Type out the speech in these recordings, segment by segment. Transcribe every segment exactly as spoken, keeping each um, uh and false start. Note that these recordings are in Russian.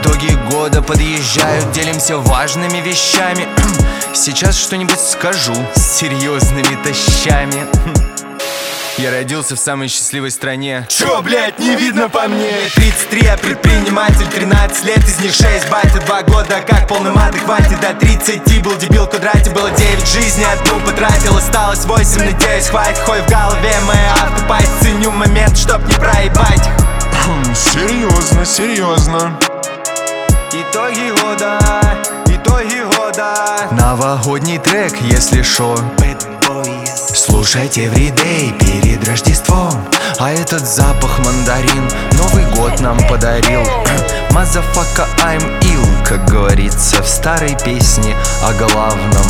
Итоги года подъезжают, делимся важными вещами. Сейчас что-нибудь скажу с серьезными тащами. Я родился в самой счастливой стране. Чё, блять, не видно по мне? тридцать три, я предприниматель, тринадцать лет, из них шесть батя. Два года как полным адеквате. До тридцати был дебил в квадрате. Было девять жизней, одну потратил. Осталось восемь, надеюсь, хватит. Хой в голове моя автопасть. Ценю момент, чтоб не проебать. Серьезно, серьезно. Итоги года, итоги года. Новогодний трек, если шо. Слушайте эвридей перед Рождеством. А этот запах мандарин Новый год нам подарил. Motherfucker, I'm ill, как говорится в старой песне о главном.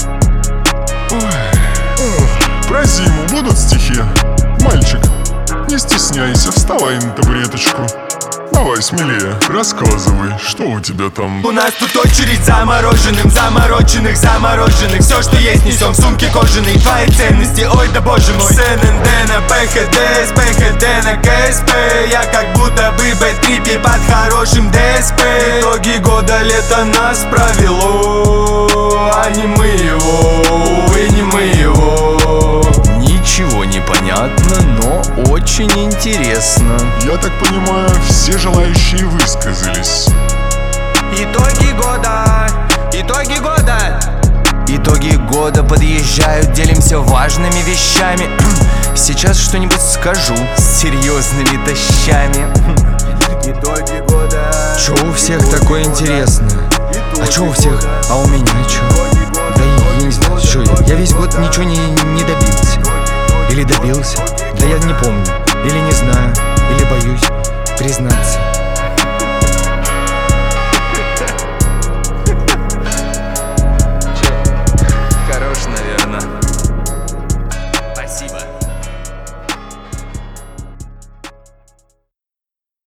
Про зиму будут стихи? Мальчик, не стесняйся, вставай на табуреточку. Давай смелее, рассказывай, что у тебя там. У нас тут очередь замороженным, замороченных, замороженных. Все, что есть, несем в сумке кожаной. Твои ценности, ой да боже мой. С Н Н Д на П Х Д, с П Х Д на К С П. Я как будто бы бэт-трипе под хорошим Д С П. Итоги года лето нас провело, а не мы его, увы, не мы его. Ничего не понятно, но очень интересно. Я так понимаю, все желающие высказались. Итоги года, итоги года. Итоги года подъезжают, делимся важными вещами. Сейчас что-нибудь скажу с серьезными тащами. Итоги года. Чё у всех такое интересное? А чё у всех? А у меня чё? Да я не знаю, чё я? Я весь год ничего не, не добился. Или добился? Да я не помню. Или не знаю. Или боюсь признаться.